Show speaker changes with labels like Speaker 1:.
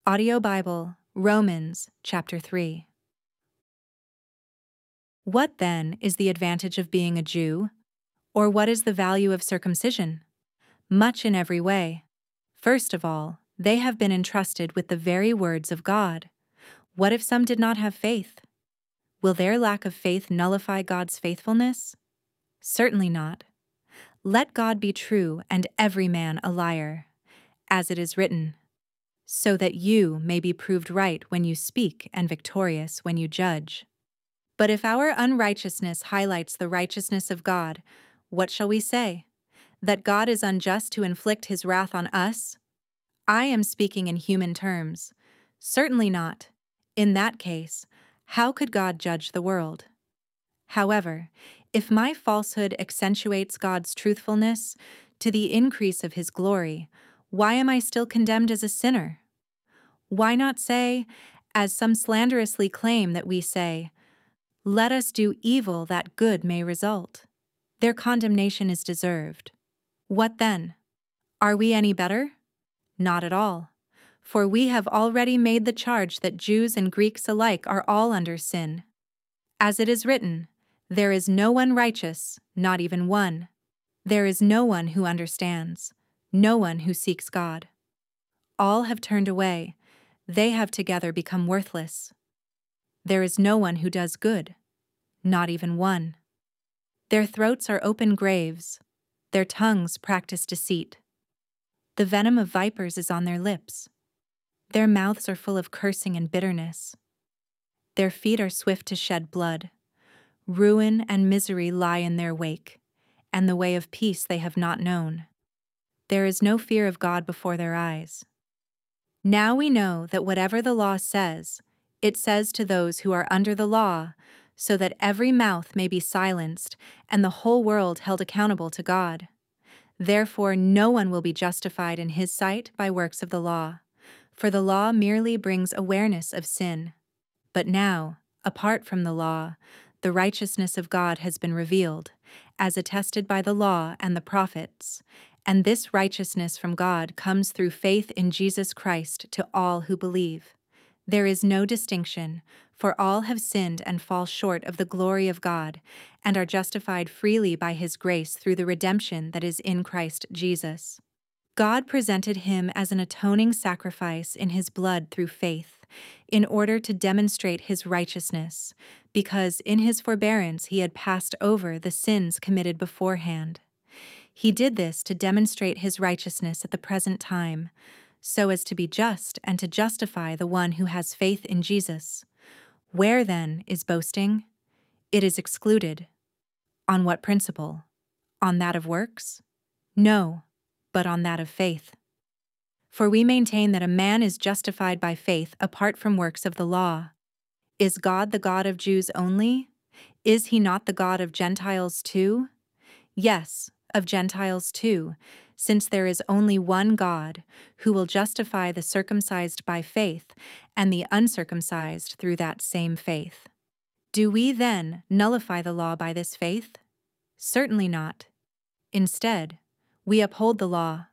Speaker 1: Audio Bible, Romans, chapter 3. What then is the advantage of being a Jew? Or what is the value of circumcision? Much in every way. First of all, they have been entrusted with the very words of God. What if some did not have faith? Will their lack of faith nullify God's faithfulness? Certainly not. Let God be true and every man a liar, as it is written, so that you may be proved right when you speak and victorious when you judge. But if our unrighteousness highlights the righteousness of God, what shall we say? That God is unjust to inflict his wrath on us? I am speaking in human terms. Certainly not. In that case, how could God judge the world? However, if my falsehood accentuates God's truthfulness to the increase of his glory, why am I still condemned as a sinner? Why not say, as some slanderously claim that we say, "Let us do evil that good may result"? Their condemnation is deserved. What then? Are we any better? Not at all. For we have already made the charge that Jews and Greeks alike are all under sin. As it is written, "There is no one righteous, not even one. There is no one who understands, no one who seeks God. All have turned away, they have together become worthless. There is no one who does good, not even one. Their throats are open graves, their tongues practice deceit. The venom of vipers is on their lips. Their mouths are full of cursing and bitterness. Their feet are swift to shed blood. Ruin and misery lie in their wake, and the way of peace they have not known. There is no fear of God before their eyes. Now we know that whatever the law says, it says to those who are under the law, so that every mouth may be silenced and the whole world held accountable to God. Therefore, no one will be justified in his sight by works of the law, for the law merely brings awareness of sin. But now, apart from the law, the righteousness of God has been revealed, as attested by the law and the prophets, and this righteousness from God comes through faith in Jesus Christ to all who believe. There is no distinction, for all have sinned and fall short of the glory of God, and are justified freely by his grace through the redemption that is in Christ Jesus. God presented him as an atoning sacrifice in his blood through faith, in order to demonstrate his righteousness, because in his forbearance he had passed over the sins committed beforehand. He did this to demonstrate his righteousness at the present time, so as to be just and to justify the one who has faith in Jesus. Where, then, is boasting? It is excluded. On what principle? On that of works? No, but on that of faith. For we maintain that a man is justified by faith apart from works of the law. Is God the God of Jews only? Is he not the God of Gentiles too? Yes, of Gentiles too, since there is only one God, who will justify the circumcised by faith and the uncircumcised through that same faith. Do we then nullify the law by this faith? Certainly not. Instead, we uphold the law,